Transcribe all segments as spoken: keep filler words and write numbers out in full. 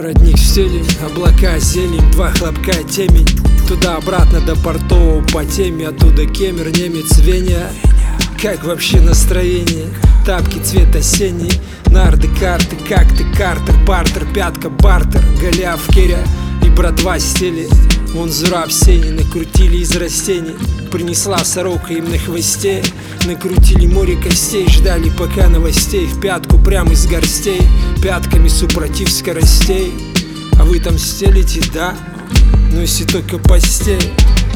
Родник в стелень, облака, зелень, два хлопка, темень. Туда-обратно до портового по теме, оттуда Кемер, немец, Веня. Как вообще настроение? Тапки цвет осенний, нарды, карты, как ты, Картер, бартер, пятка, бартер, голяв, керя и братва стели. Вон зура в сене, накрутили из растений. Принесла сорока им на хвосте. Накрутили море костей, ждали пока новостей. В пятку прямо из горстей, пятками супротив скоростей. А вы там стелите, да? Но если только постель.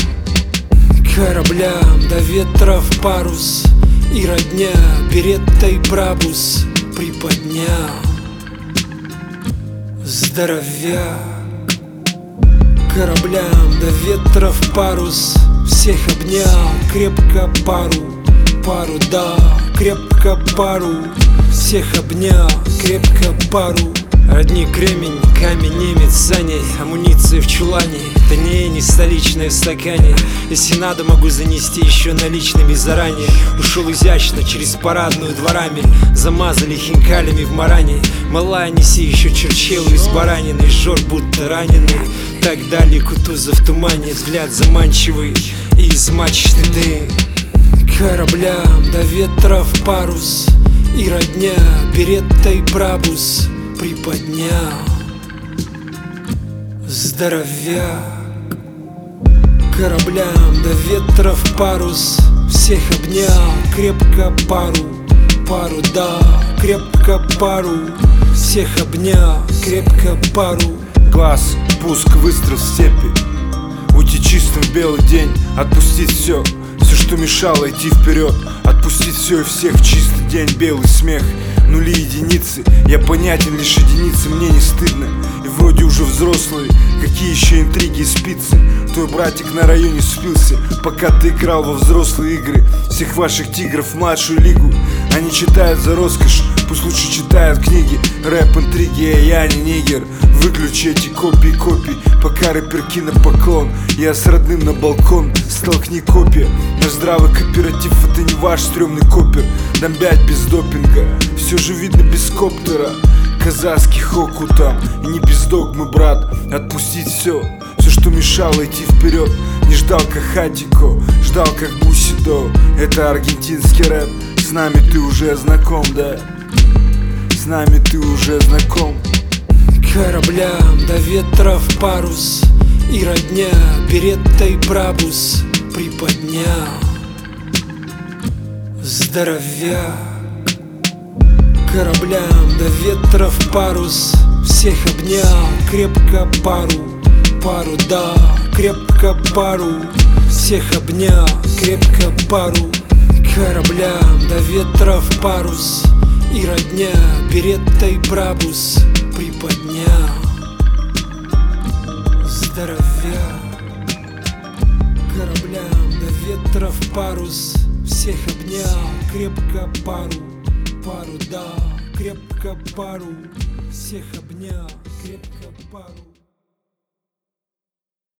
Кораблям до ветра в парус, и родня беретта и брабус приподнял. Здоровяк. Кораблям до ветра в парус, всех обнял, крепко пару, пару, да, крепко пару, всех обнял, крепко пару. Родник кремень, камень, немец, саней, амуниция в чулане, тонее не столичное в стакане. Если надо, могу занести еще наличными заранее. Ушел изящно через парадную дворами, замазали хинкалями в маране. Малая, неси еще черчелу из баранины, жор будто раненый. Так далее Кутузов в тумане, взгляд заманчивый и из мачты дым. Кораблям до ветра в парус, и родня беретта и брабус приподнял. Здоровяк. Кораблям до ветра в парус, всех обнял, крепко пару, пару, да, крепко пару, всех обнял, крепко пару. Глаз, пуск, выстрел в степи. Уйти чистым в белый день, отпустить все, все, что мешало идти вперед. Отпустить все и всех в чистый день, белый смех. Нули, единицы, я понятен лишь единицы, мне не стыдно. И вроде уже взрослые, какие еще интриги и спицы. Твой братик на районе спился, пока ты играл во взрослые игры. Всех ваших тигров в младшую лигу, они читают за роскошь, пусть лучше читают книги. Рэп, интриги, а я не нигер. Выключи эти копии копий, пока рэперки на поклон. Я с родным на балкон, столкни копия. Наш здравый кооператив, это не ваш стрёмный копер. Домбять без допинга, все же видно без коптера. Казахский хоку там, и не без догмы, брат. Отпустить все, все, что мешало идти вперед. Не ждал как Хатико, ждал как Бусидо. Это аргентинский рэп, с нами ты уже знаком, да? С нами ты уже знаком. Кораблям до ветра в парус, и родня беретта и брабус приподнял. Здоровяк. Кораблям до ветра в парус, всех обнял, крепко пару, пару, да, крепко пару, всех обнял, крепко пару. Кораблям до ветра в парус, и родня беретта и брабус приподнял. Здоровяк. Кораблям до ветра в парус, всех обнял, крепко пару, пару, да, крепко пару, всех обнял, крепко пару.